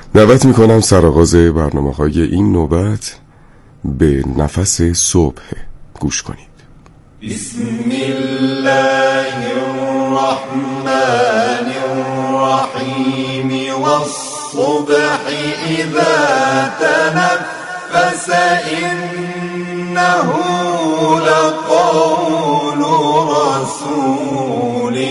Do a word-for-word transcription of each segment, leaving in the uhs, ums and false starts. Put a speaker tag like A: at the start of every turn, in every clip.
A: دعوت میکنم سرآغاز برنامه‌های این نوبت به نفس صبح گوش کنید.
B: بسم الله الرحمن الرحیم والصبح اذا تنفس انه لقول رسول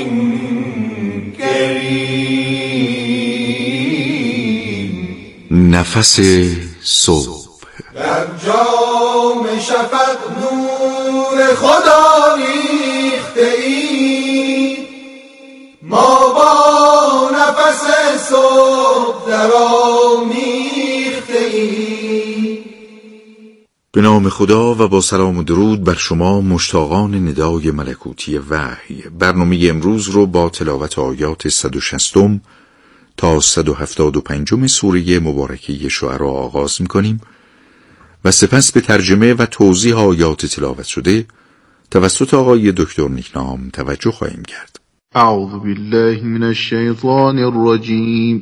B: کریم.
C: نفس صبح.
B: در جام شفق نور خدا ریخته ای، ما با نفس صبح در آمیخته ای.
C: به نام خدا و با سلام و درود بر شما مشتاقان ندای ملکوتی وحی. برنامه امروز رو با تلاوت آیات صد و شصت تا صد و هفتاد و پنج سوره مبارکه شعرا آغاز می‌کنیم و سپس به ترجمه و توضیح آیات تلاوت شده توسط آقای دکتر نیکنام توجه خواهیم کرد.
D: اعوذ بالله من الشیطان الرجیم.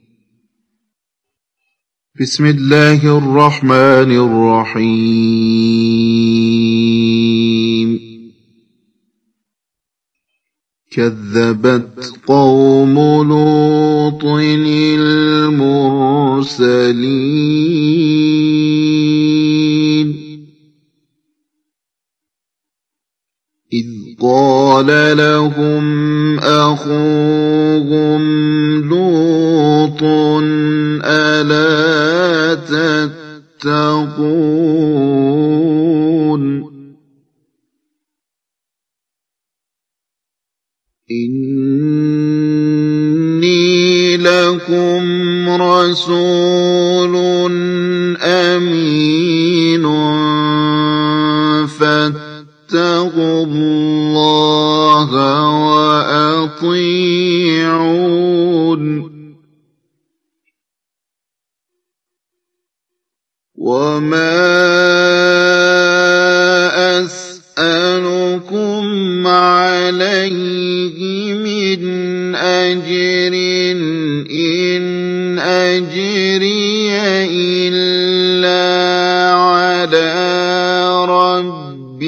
D: بسم الله الرحمن الرحیم. كذبت قوم لوط المرسلين إذ قال لهم أخوهم لوط ألا تتقون إني لكم رسول أمين فاتقوا الله وأطيعون وما أسألكم عليه من أجر إن أجري إلا على رب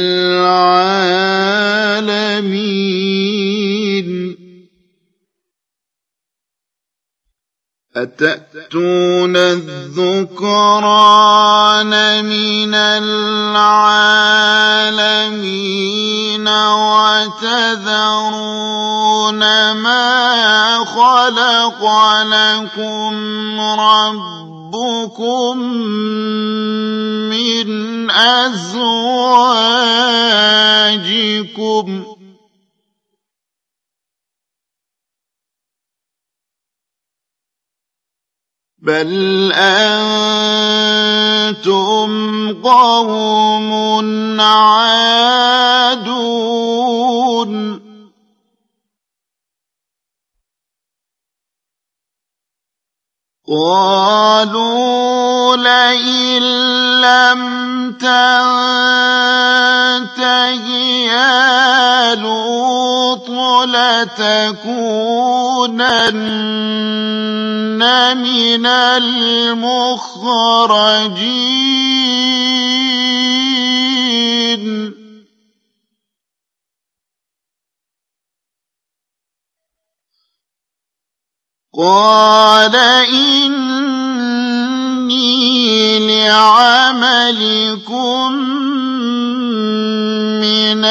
D: العالمين. أتأتون الذكران من العالمين وتذرون ما خلق لكم ربكم من أزواجكم بل أنتم قوم عادون. قالوا لئن لم تنته يا لوط لتكونن من المخرجين. قال إني لعملكم من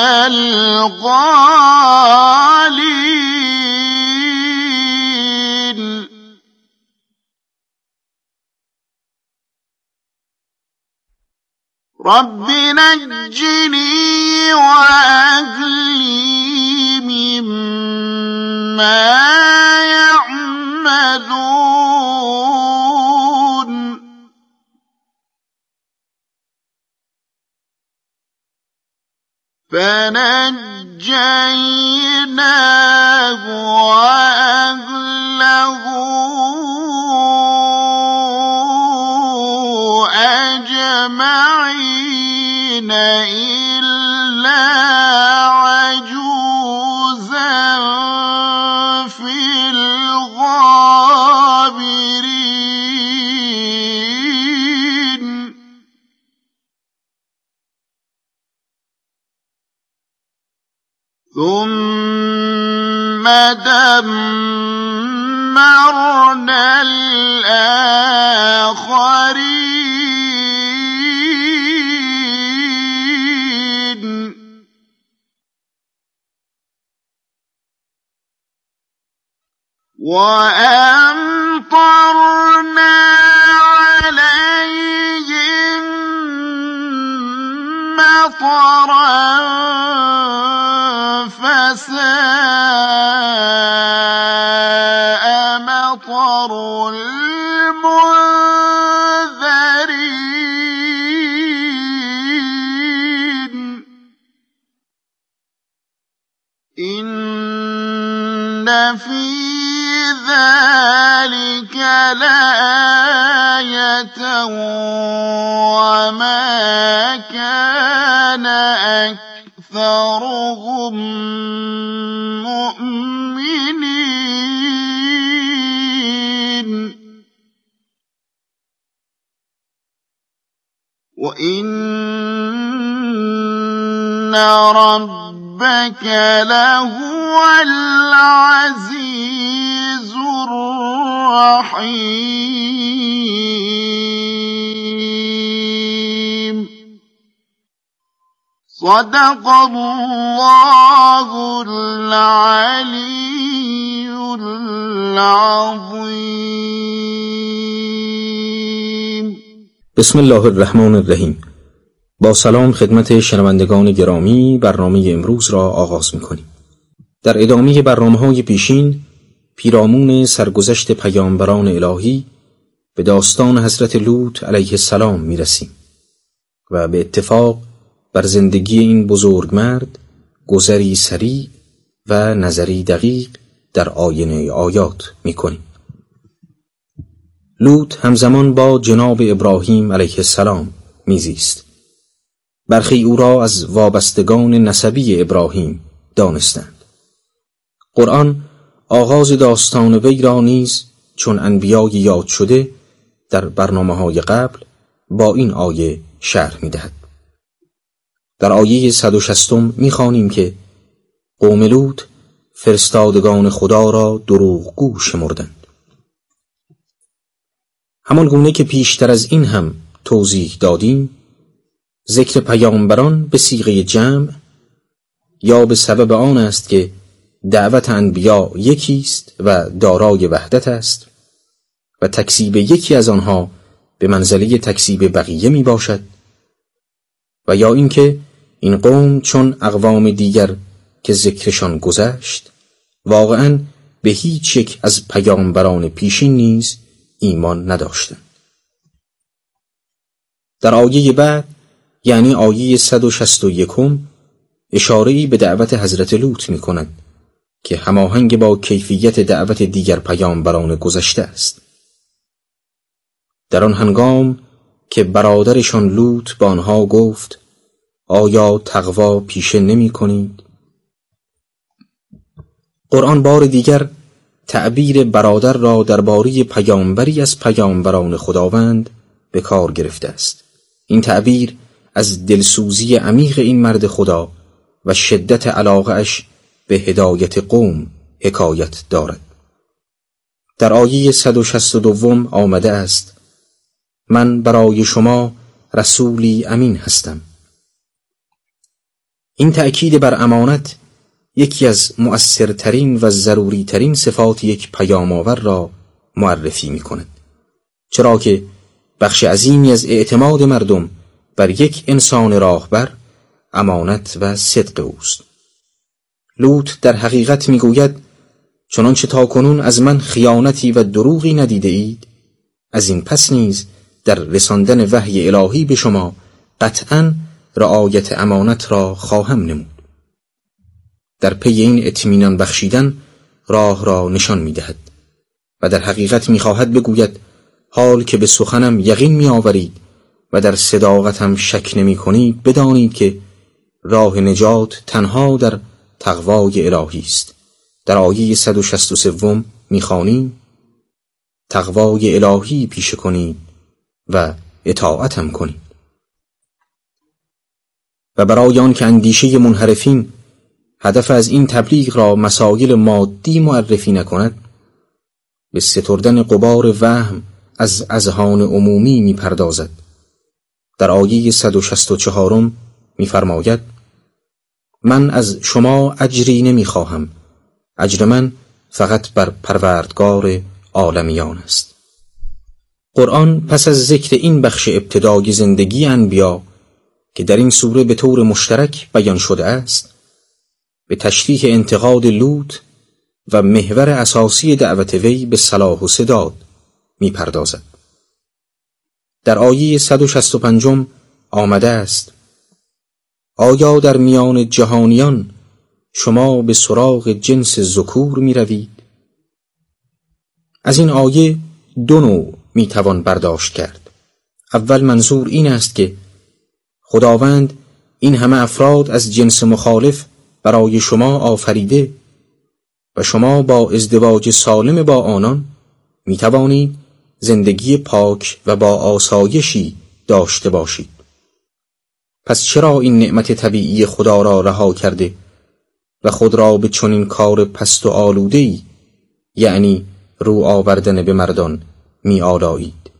D: القالين. رب نجني وأهلي مما يعملون. فنجيناه وأهله أجمعين إلا عجوزا في الغابرين. دمرنا الآخرين وأمطرنا عليهم مطرا فساء مطر المنذرين إن في ذلك لآية وما كان أكثرهم مؤمنين وإن ربك لهو العزيز الرحيم صدق الله العلي العظيم.
E: بسم الله الرحمن الرحیم. با سلام خدمت شنوندگان گرامی، برنامه امروز را آغاز می‌کنیم. در ادامه برنامه‌های پیشین پیرامون سرگذشت پیامبران الهی به داستان حضرت لوط علیه السلام می‌رسیم و به اتفاق بر زندگی این بزرگمرد گذری سریع و نظری دقیق در آینه آیات می‌کنیم. لوط همزمان با جناب ابراهیم علیه السلام میزیست. برخی او را از وابستگان نسبی ابراهیم دانستند. قرآن آغاز داستان وی را نیز چون انبیای یاد شده در برنامه‌های قبل با این آیه شرح می‌دهد. در آیه صد و شصتم می‌خوانیم که قوم لوط فرستادگان خدا را دروغگو شمردند. همان گونه که پیشتر از این هم توضیح دادیم، ذکر پیامبران به صیغه جمع یا به سبب آن است که دعوت انبیا یکی است و دارای وحدت است و تکذیب یکی از آنها به منزله تکذیب بقیه می باشد، و یا اینکه این قوم چون اقوام دیگر که ذکرشان گذشت واقعاً به هیچ یک از پیامبران پیشین نیز ایمان نداشتند. در آیه بعد یعنی آیه صد و شصت و یکم اشاره‌ای به دعوت حضرت لوط می کند که هماهنگ با کیفیت دعوت دیگر پیامبران گذشته است. در آن هنگام که برادرشان لوط با آنها گفت آیا تقوا پیشه نمی کنید؟ قرآن بار دیگر تعبیر برادر را درباره پیامبری از پیامبران خداوند به کار گرفته است. این تعبیر از دلسوزی عمیق این مرد خدا و شدت علاقه اش به هدایت قوم حکایت دارد. در آیه صد و شصت و دو آمده است من برای شما رسولی امین هستم. این تأکید بر امانت یکی از مؤثرترین و ضروریترین صفات یک پیام آور را معرفی می کند، چرا که بخش عظیمی از اعتماد مردم بر یک انسان راهبر امانت و صدق اوست. لوط در حقیقت می گوید چنانچه تاکنون از من خیانتی و دروغی ندیده اید، از این پس نیز در رساندن وحی الهی به شما قطعاً رعایت امانت را خواهم نمود. در پی این اطمینان بخشیدن راه را نشان می دهد و در حقیقت می خواهد بگوید حال که به سخنم یقین می آورید و در صداقتم شک نمی کنید، بدانید که راه نجات تنها در تقوای الهی است. در آیه صد و شصت و سه می خوانیم تقوای الهی پیشه کنید و اطاعتم کنید. و برای آن که اندیشه منحرفین هدف از این تبلیغ را مسائل مادی معرفی نکند، به ستردن غبار وهم از اذهان عمومی می پردازد. در آیه صد و شصت و چهارم می فرماید: من از شما اجری نمی خواهم، اجر من فقط بر پروردگار عالمیان است. قرآن پس از ذکر این بخش ابتدای زندگی انبیا که در این سوره به طور مشترک بیان شده است، به تشریح انتقاد لوط و محور اساسی دعوت وی به صلاح و سداد می پردازد. در آیه صد و شصت و پنج آمده است: آیا در میان جهانیان شما به سراغ جنس ذکور می روید؟ از این آیه دو نوع می توان برداشت کرد. اول منظور این است که خداوند این همه افراد از جنس مخالف برای شما آفریده و شما با ازدواج سالم با آنان می توانید زندگی پاک و با آسایشی داشته باشید. پس چرا این نعمت طبیعی خدا را رها کرده و خود را به چنین کار پست و آلوده‌ای، یعنی رو آوردن به مردان، می آلایید؟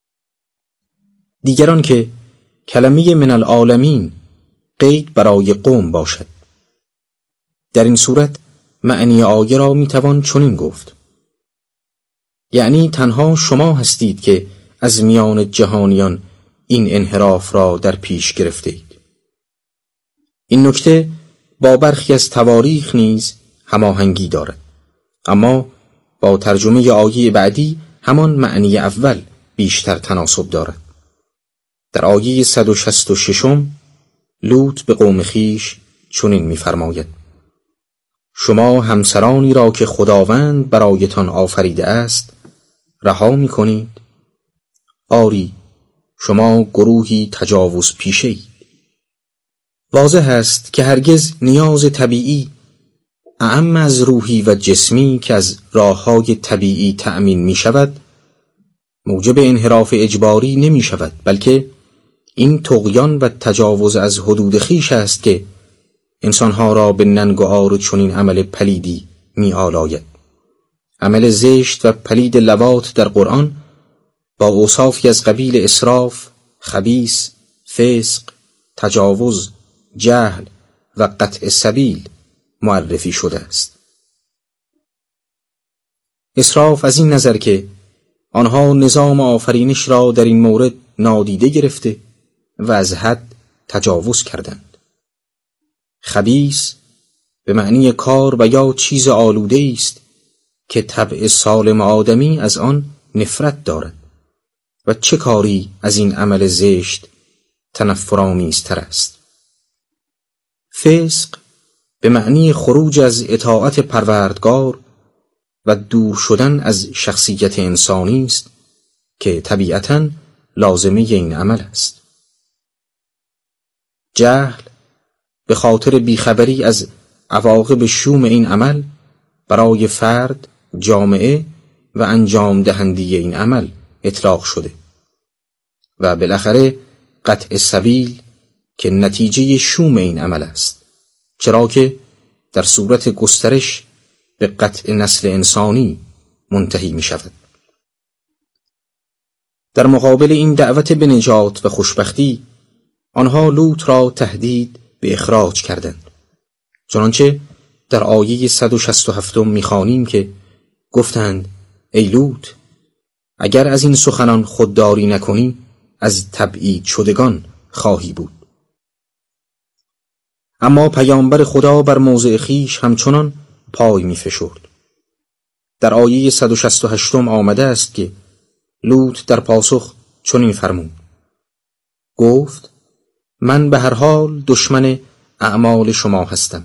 E: دیگران که کلمه من العالمین قید برای قوم باشد. در این صورت معنی آیه را می توان چنین گفت: یعنی تنها شما هستید که از میان جهانیان این انحراف را در پیش گرفتید. این نکته با برخی از تواریخ نیز هماهنگی دارد، اما با ترجمه آیه بعدی همان معنی اول بیشتر تناسب دارد. در آیه صد و شصت و شش لوط به قوم خیش چنین می‌فرماید: شما همسرانی را که خداوند برایتان آفریده است رها می‌کنید؟ آری، شما گروهی تجاوز پیشه اید. واضح است که هرگز نیاز طبیعی اعم از روحی و جسمی که از راه‌های طبیعی تأمین می شود موجب انحراف اجباری نمی شود، بلکه این طغیان و تجاوز از حدود خویش است که انسانها را به ننگ و عار چنین عمل پلیدی می آلاید. عمل زشت و پلید لواط در قرآن با اوصافی از قبیل اسراف، خبیث، فسق، تجاوز، جهل و قطع سبیل معرفی شده است. اسراف از این نظر که آنها نظام آفرینش را در این مورد نادیده گرفته و از حد تجاوز کردند. خبیث به معنی کار و یا چیز آلوده است که طبع سالم آدمی از آن نفرت دارد و چه کاری از این عمل زشت تنفرآمیزتر است. فسق به معنی خروج از اطاعت پروردگار و دور شدن از شخصیت انسانی است که طبیعتاً لازمه این عمل است. جهل به خاطر بیخبری از عواقب شوم این عمل برای فرد، جامعه و انجام دهندی این عمل اطلاق شده و بالاخره قطع سبیل که نتیجه شوم این عمل است، چرا که در صورت گسترش به قطع نسل انسانی منتهی می شود. در مقابل این دعوت به نجات و خوشبختی آنها لوط را تهدید به اخراج کردند، چنانچه در آیه صد و شصت و هفت می‌خوانیم که گفتند: ای لوط، اگر از این سخنان خودداری نکنی از تبعید شدگان خواهی بود. اما پیامبر خدا بر موضع خیش همچنان پای می فشرد. در آیه صد و شصت و هشت آمده است که لوط در پاسخ چنین فرمود: گفت من به هر حال دشمن اعمال شما هستم.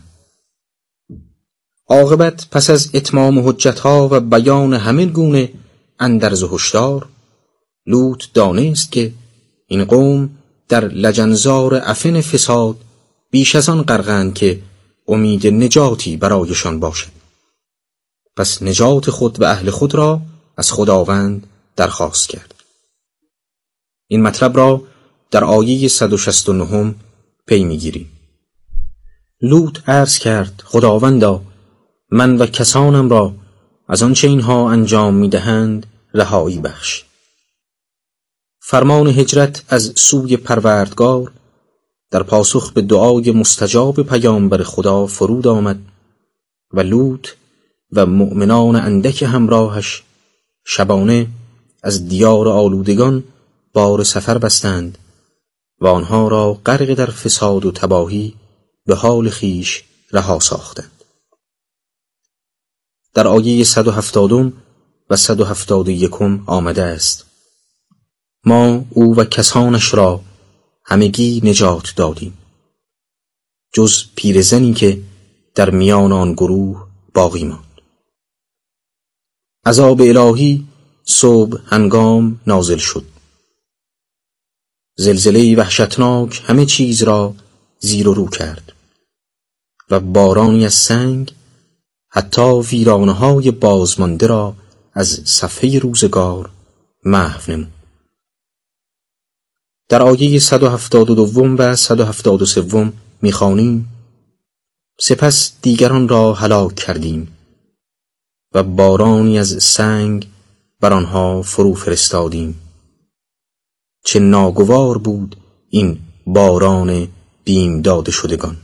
E: عاقبت پس از اتمام حجتها و بیان همه گونه اندرز و هشدار، لوط دانست که این قوم در لجنزار عفن فساد بیش از آن غرقند که امید نجاتی برایشان باشد. پس نجات خود و اهل خود را از خداوند درخواست کرد. این مطلب را در آیه صد و شصت و نه پی می‌گیریم. لوط عرض کرد: خداوندا، من و کسانم را از آنچه اینها انجام می‌دهند رهایی بخش. فرمان هجرت از سوی پروردگار در پاسخ به دعای مستجاب پیامبر خدا فرود آمد و لوط و مؤمنان اندک همراهش شبانه از دیار آلودگان بار سفر بستند و آنها را غرق در فساد و تباهی به حال خیش رها ساختند. در آیه صد و هفتادم و صد و هفتاد و یکم آمده است: ما او و کسانش را همگی نجات دادیم جز پیرزنی که در میان آن گروه باقی ماند. عذاب الهی صبح هنگام نازل شد. زلزله وحشتناک همه چیز را زیر و رو کرد و بارانی از سنگ حتی ویرانه‌های بازمانده را از صفحه روزگار محو نمود. در آیه صد و هفتاد و دو و صد و هفتاد و سه می‌خوانیم: سپس دیگران را هلاک کردیم و بارانی از سنگ بر آنها فرو فرستادیم. چه ناگوار بود این باران بیم داده شدگان.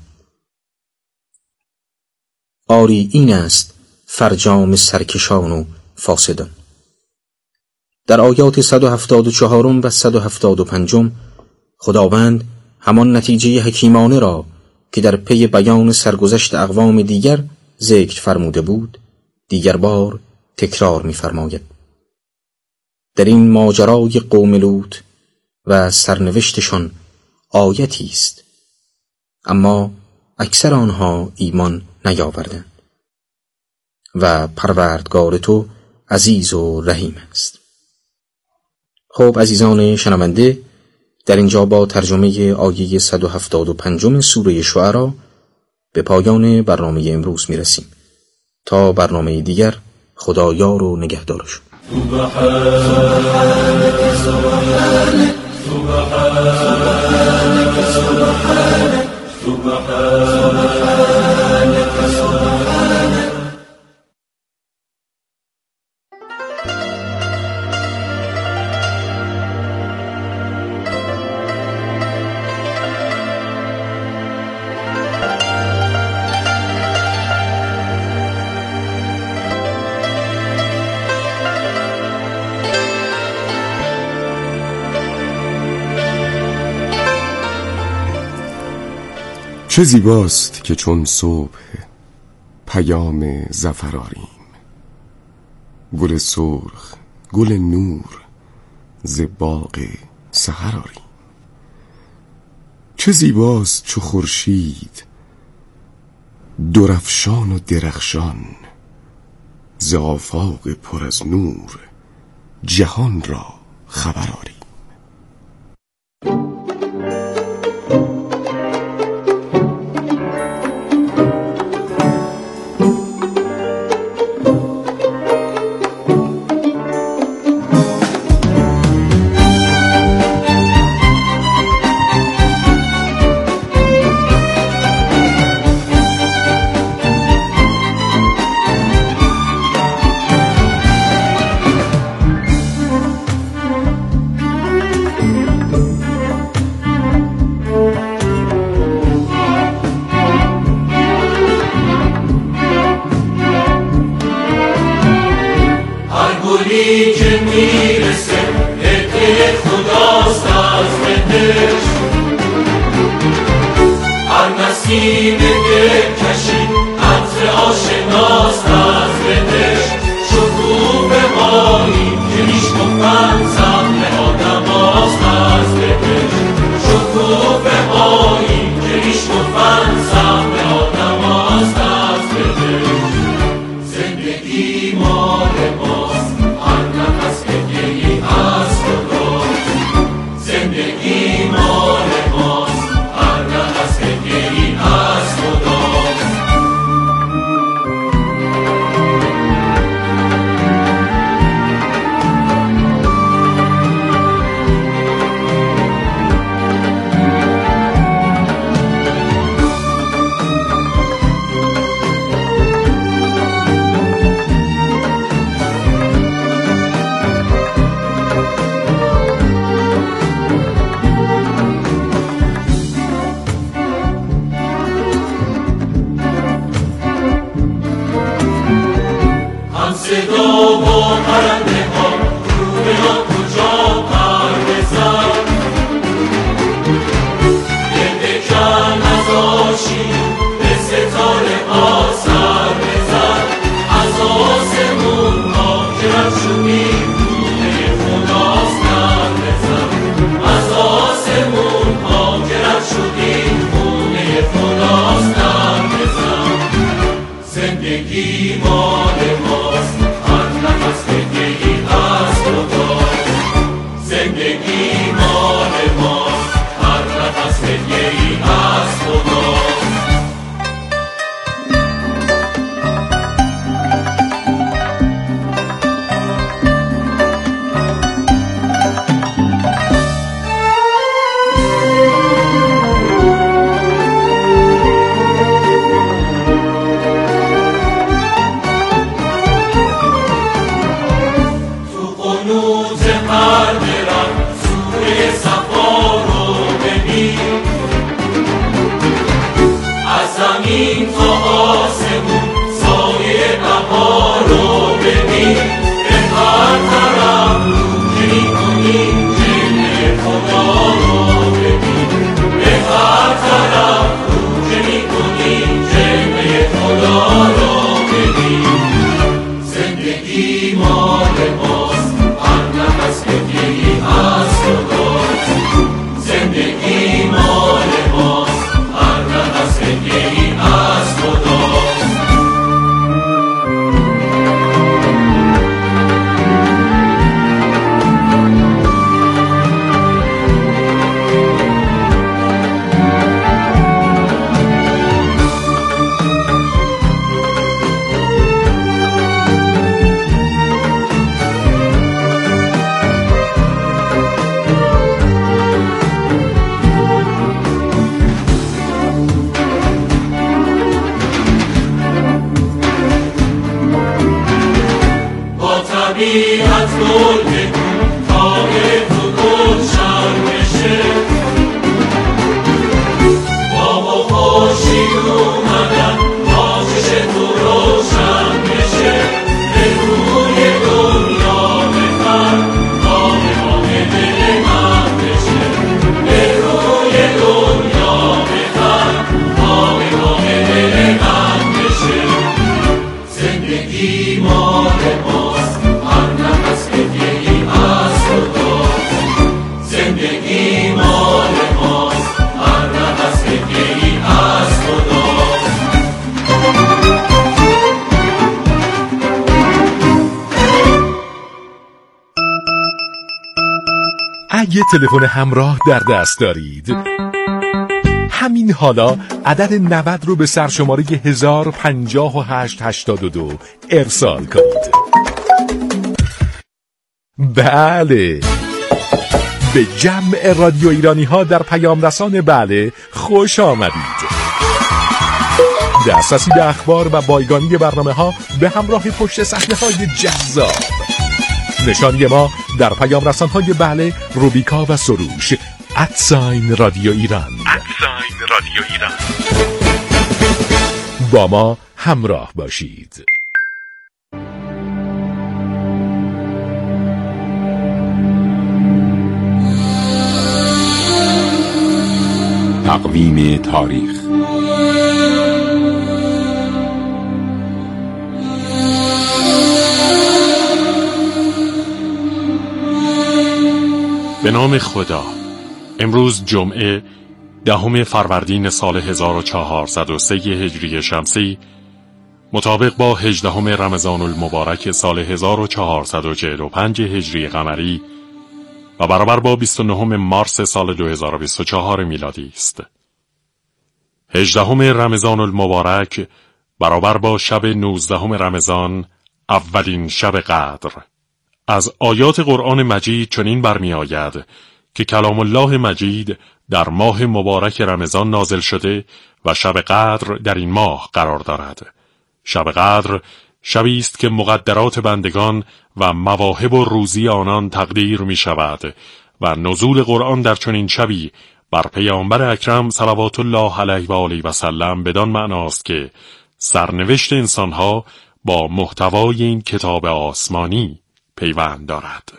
E: آری این است فرجام سرکشان و فاسدان. در آیات صد و هفتاد و چهار و صد و هفتاد و پنج خداوند همان نتیجه حکیمانه را که در پی بیان سرگذشت اقوام دیگر ذکر فرموده بود دیگر بار تکرار می‌فرماید. در این ماجرای قوم لوط و سرنوشتشان آیتی است، اما اکثر آنها ایمان نیاوردند و پروردگار تو عزیز و رحیم است. خب عزیزان شنونده، در اینجا با ترجمه آیه صد و هفتاد و پنج سوره شعرا به پایان برنامه امروز میرسیم. تا برنامه دیگر، خدایار و نگهدارشون.
B: سبحانك سبحانك سبحانك سبحانك سبحانك سبحانك.
A: چه زیباست که چون صبح پیام ظفر آریم، گل سرخ گل نور ز باغ سحر آریم. چه زیباست چو خورشید درفشان و درخشان، ز آفاق پر از نور جهان را خبر آریم.
B: که میرسه هدیه خداست از بهش، هر نسیم دل کشید عطر آشناست از بهش. شکوه مایی که میشکفن سهم آدم هاست از بهش، شکوه مایی که میشکفن سهم آدم هاست از بهش. زندگی مال ماست، هر نفس هدیه‌ای از خدا. زندگی مال ماست، هر نفس هدیه‌ای از خدا. سکوت پرده رفت سوی صفا رو ببین، از زمین تا آسمون سایه بها رو ببین، به هر طرف رو می‌کنی جلوه خدا رو ببین، به هر طرف رو می‌کنی جلوه خدا رو ببین. زندگی مال ماست، هر نفس گریه‌ای از خداست. زندگی مال ماست، هر نفس گریه‌ای از خداست. طبیعت گل بگو تا تو گلشن بشه، باب و خورشید اومدن تا چشم تو روشن بشه، به روی دنیا بخند تا به بام دل من بشه، به روی دنیا بخند تا به بام دل من بشه. زندگی مال ماست، زندگی از خداست. زندگی مال ماست، هر نفس گریه‌ای از خداست.
F: اگه تلفن همراه در دست دارید، همین حالا عدد نود رو به سرشماره هزار و پنجاه و هشت هشتاد و دو ارسال کنید. بله، به جمع رادیو ایرانی ها در پیام رسان بله خوش آمدید. دسترسی به اخبار و بایگانی برنامه ها به همراه پشت صحنه های جذاب. نشانی ما در پیام رسان های بله، روبیکا و سروش ادساین رادیو ایران. ادساین رادیو ایران. با ما همراه باشید.
A: تقویم تاریخ.
G: به نام خدا. امروز جمعه دهم فروردین سال هزار و چهارصد و سه هجری شمسی، مطابق با هجدهم رمضان المبارک سال هزار و چهارصد و چهل و پنج هجری قمری و برابر با بیست و نهم مارس سال دو هزار و بیست و چهار میلادی است. هجدهم رمضان المبارک برابر با شب نوزدهم رمضان، اولین شب قدر. از آیات قرآن مجید چنین برمی آید که کلام الله مجید در ماه مبارک رمضان نازل شده و شب قدر در این ماه قرار دارد. شب قدر شبی است که مقدرات بندگان و مواهب و روزی آنان تقدیر می شود و نزول قرآن در چنین شبی بر پیامبر اکرم صلوات الله علیه و آله و سلم بدان معناست که سرنوشت انسانها با محتوای این کتاب آسمانی پیوند دارد.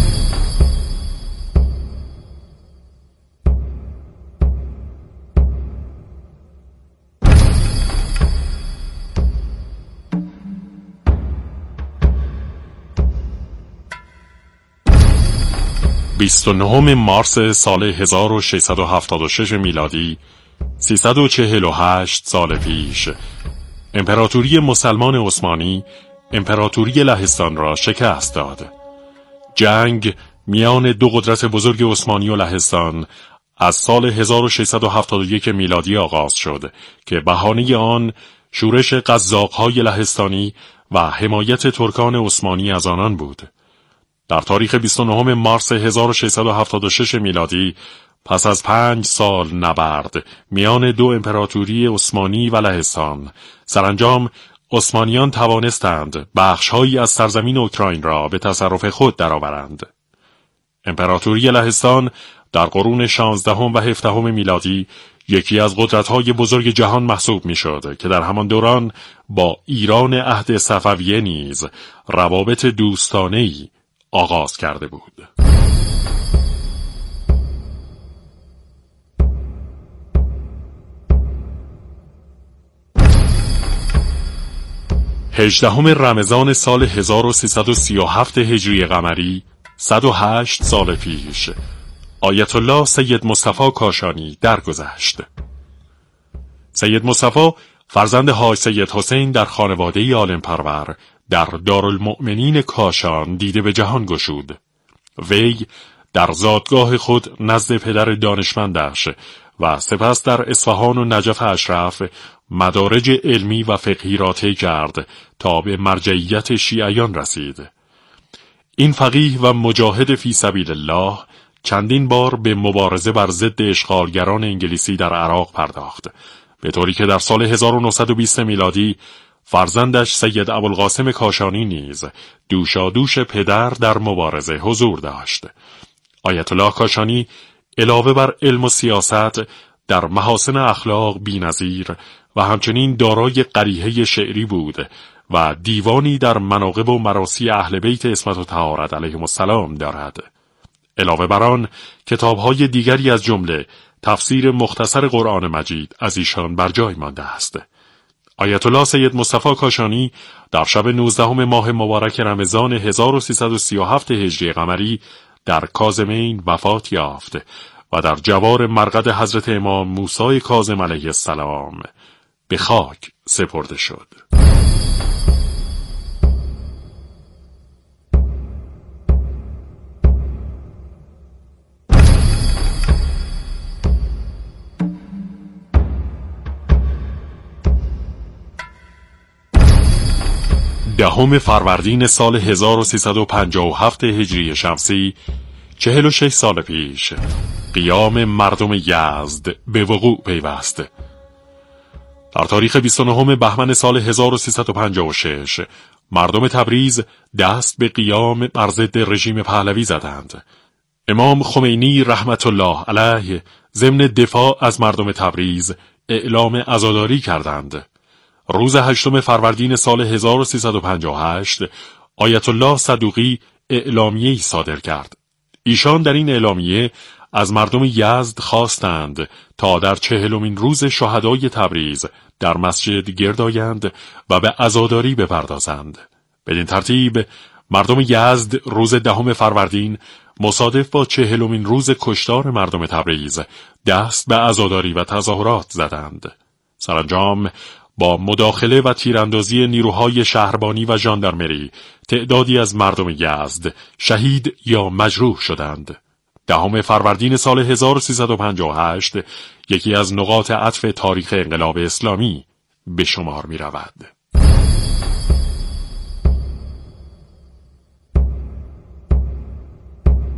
G: بیست و نهم مارس سال هزار و ششصد و هفتاد و شش میلادی، سیصد و چهل و هشت سال پیش، امپراتوری مسلمان عثمانی امپراتوری لهستان را شکست داد. جنگ میان دو قدرت بزرگ عثمانی و لهستان از سال هزار و ششصد و هفتاد و یک میلادی آغاز شد که بهانه آن شورش قزاق‌های لهستانی و حمایت ترکان عثمانی از آنان بود. در تاریخ بیست و نهم مارس هزار و ششصد و هفتاد و شش میلادی، پس از پنج سال نبرد میان دو امپراتوری عثمانی و لهستان، سرانجام عثمانیان توانستند بخش‌هایی از سرزمین اوکراین را به تصرف خود درآورند. امپراتوری لهستان در قرون شانزدهم و هفدهم میلادی یکی از قدرت‌های بزرگ جهان محسوب می‌شد که در همان دوران با ایران عهد صفویه نیز روابط دوستانه‌ای آغاز کرده بود. هجدهم رمضان سال هزار و سیصد و سی و هفت هجری قمری، صد و هشت سال پیش، آیت الله سید مصطفی کاشانی درگذشت. سید مصطفی فرزند حاج سید حسین در خانواده عالم پرور در دارالمؤمنین کاشان دیده به جهان گشود. وی در زادگاه خود نزد پدر دانشمندش و سپس در اصفهان و نجف اشرف مدارج علمی و فقهی را طی کرد تا به مرجعیت شیعیان رسید. این فقیه و مجاهد فی سبیل الله چندین بار به مبارزه بر ضد اشغالگران انگلیسی در عراق پرداخت، به طوری که در سال هزار و نهصد و بیست میلادی فرزندش سید ابوالقاسم کاشانی نیز دوشادوش پدر در مبارزه حضور داشت. آیت الله کاشانی علاوه بر علم و سیاست در محاسن اخلاق بی‌نظیر و همچنین دارای قریحه شعری بود و دیوانی در مناقب و مراسی اهل بیت عصمت و طهارت علیهم السلام دارد. علاوه بر آن کتاب‌های دیگری از جمله تفسیر مختصر قرآن مجید از ایشان بر جای مانده است. آیت الله سید مصطفی کاشانی در شب نوزدهم ماه مبارک رمضان هزار و سیصد و سی و هفت هجری قمری در کاظمین وفات یافت و در جوار مرقد حضرت امام موسی کاظم علیه السلام به خاک سپرده شد. دهم فروردین سال هزار و سیصد و پنجاه و هفت هجری شمسی، چهل و شش سال پیش، قیام مردم یزد به وقوع پیوست. در تاریخ بیست و نهم بهمن سال هزار و سیصد و پنجاه و شش مردم تبریز دست به قیام بر ضد رژیم پهلوی زدند. امام خمینی رحمت الله علیه ضمن دفاع از مردم تبریز اعلام عزاداری کردند. روز هشتم فروردین سال هزار و سیصد و پنجاه و هشت آیت الله صدوقی اعلامیه‌ای صادر کرد. ایشان در این اعلامیه از مردم یزد خواستند تا در چهلمین روز شهدای تبریز در مسجد گرد آیند و به عزاداری بپردازند. بدین ترتیب مردم یزد روز دهم فروردین مصادف با چهلمین روز کشتار مردم تبریز دست به عزاداری و تظاهرات زدند. سرانجام با مداخله و تیراندازی نیروهای شهربانی و ژاندارمری تعدادی از مردم یزد شهید یا مجروح شدند. دهم فروردین سال هزار و سیصد و پنجاه و هشت یکی از نقاط عطف تاریخ انقلاب اسلامی به شمار می رود.